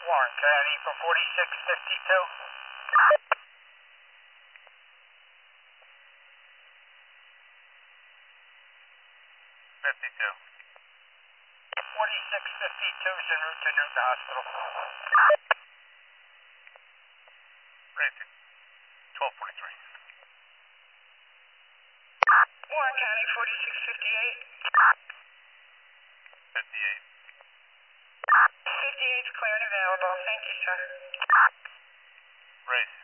Warren County for 4652. 52. 4652 is en route to Newton Hospital. Granted. 1243. Warren County 4658. 58. 58 is clear and available. Thank you, sir. Race.